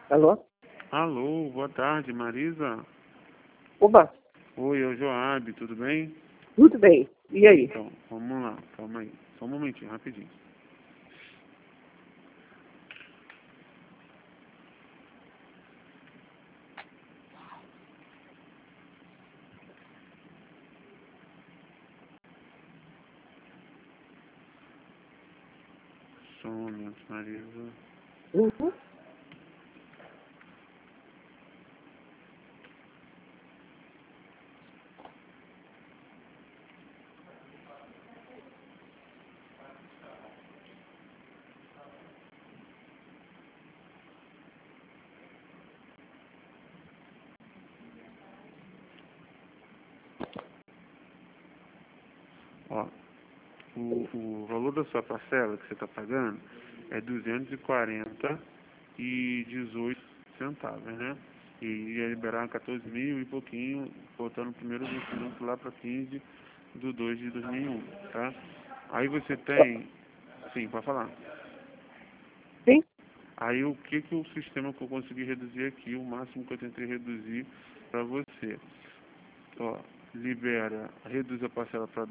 Alô? Alô, boa tarde, Marisa. Oba, Oi, é o Joab, tudo bem? tudo bem. E aí? Então, vamos lá, calma aí. Só um momentinho, rapidinho. Só um momento, Marisa. Uhum. Ó, o valor da sua parcela que você está pagando é 240,18 centavos, né? E ia liberar 14 mil e pouquinho, botando o primeiro vencimento lá para 15/2/2001, tá? Aí você tem... Sim, pode falar. Sim? Aí o que o sistema que eu consegui reduzir aqui, o máximo que eu tentei reduzir para você. Ó, reduz a parcela para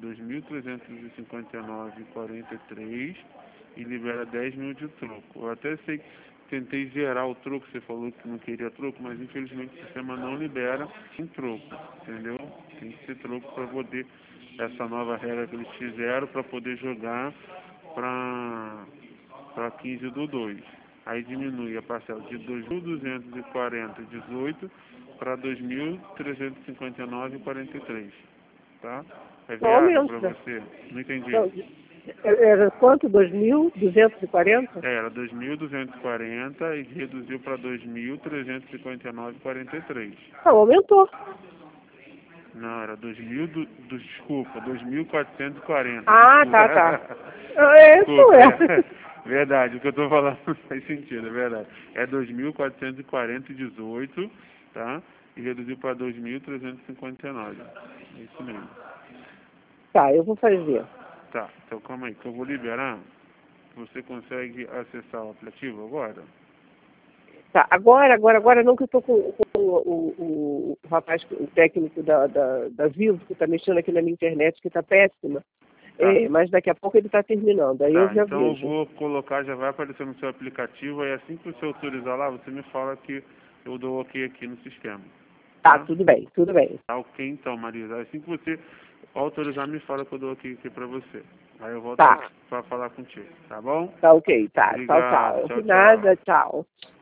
2.359,43 e libera 10 mil de troco. Eu até sei que tentei zerar o troco, você falou que não queria troco, mas infelizmente o sistema não libera em troco, entendeu? Tem que ser troco para poder, essa nova regra que eles fizeram, para poder jogar para 15/2. Aí diminui a parcela de 2.240,18 para 2.359,43. Tá? É Não viável para aumenta. você? Não entendi. Não, era quanto? 2.240? Era 2.240 e reduziu para 2.359,43. Não, aumentou. Não, era 2.000, desculpa, 2.440, Ah, desculpa. tá. É, isso Desculpa, é. verdade, o que eu tô falando faz sentido, é verdade. É 2.440,18, tá? E reduziu para 2.359. É isso mesmo. Tá, eu vou fazer. Tá, então calma aí, que eu vou liberar. Você consegue acessar o aplicativo agora? Tá, agora não, que eu tô com o rapaz, o técnico da Vivo, que tá mexendo aqui na minha internet, que tá péssima. Tá. Mas daqui a pouco ele tá terminando, aí eu Tá, já então eu vejo. vou colocar, já vai aparecer no seu aplicativo, aí assim que você autorizar lá, você me fala que eu dou ok aqui no sistema. Tá, Tá? tudo bem, tudo bem. Tá ok então, Marisa. Assim que você autorizar, me fala que eu dou ok aqui pra você. Aí eu volto Tá, pra falar contigo, tá bom? tá ok, tá. Tchau, Obrigado, tchau. tchau, tchau. Nada, tchau.